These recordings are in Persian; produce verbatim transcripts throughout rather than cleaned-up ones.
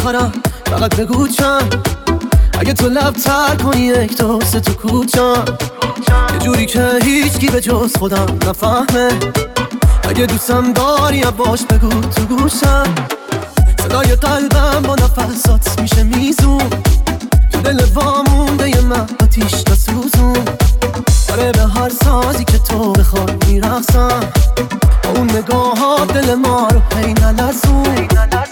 میخورم فقط بگو چند. اگه تو لب تر کنی یک دو سه تو کوچم، یه جوری که هیچکی به جز خودم نفهمه. اگه دوستم داری باش بگو تو گوشم، صدای قلبم با نفسات میشه میزون. تو دل وامونده یه من آتیش تا سوزون. آره به هر سازی که تو بخوای میرقصم، با اون نگاه ها دل ما رو هی نلرزون.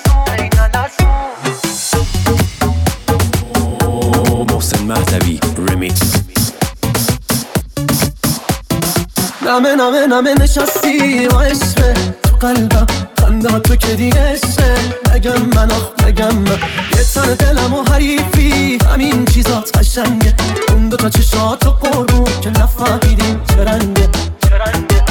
محسن مهدوی ریمیکس. نمه نمه نمه نشستی و عشقه تو قلبم، خنده تو که دیگه عشقه. نگم من آخ نگم من، یه تن دلم و حریفی همین چیزات قشنگه. اون دوتا چشات و قربون که نفهمیدیم چه رنگه چه رنگه.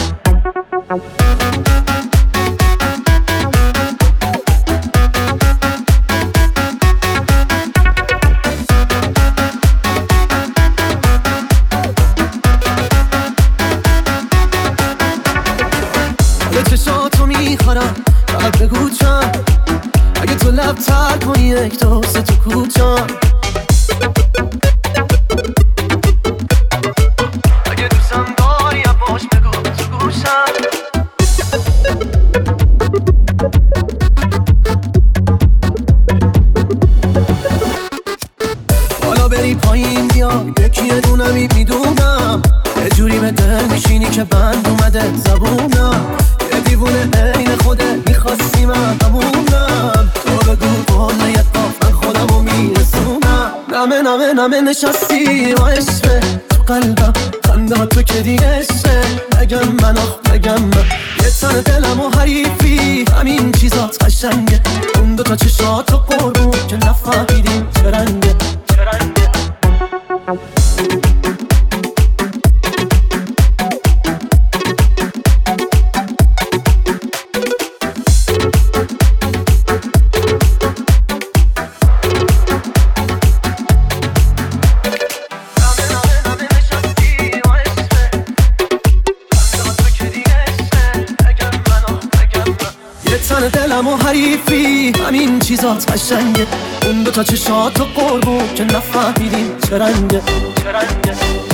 چشاتو میخورم فقط بگو چند. اگه تو لب تر کنی یک دو سه تو کوچم، اگه دوستم داری باش بگو تو گوشم. حالا بری پایین بیا یکی دونمی میدونم، یه جوری به دل میشینی که بند اومده زبونم. یه دیوونه عین خوده میخواستی من همونم. تو بگو بالا یه قاف من خودمو میرسونم. نمه نمه نمه نشستی و عشقه تو قلبم، خنده تو که دیگه عشقه. نگم من آخ نگم من، یه تن دلم و حریفی همین چیزات قشنگه. اون دوتا چشات و قربون که نفهمیدیم چه رنگه چه رنگه. تن دلم و حریفی همین چیزات قشنگه. اون دوتا چشات و قربون که نفهمیدیم چه رنگه چه رنگه.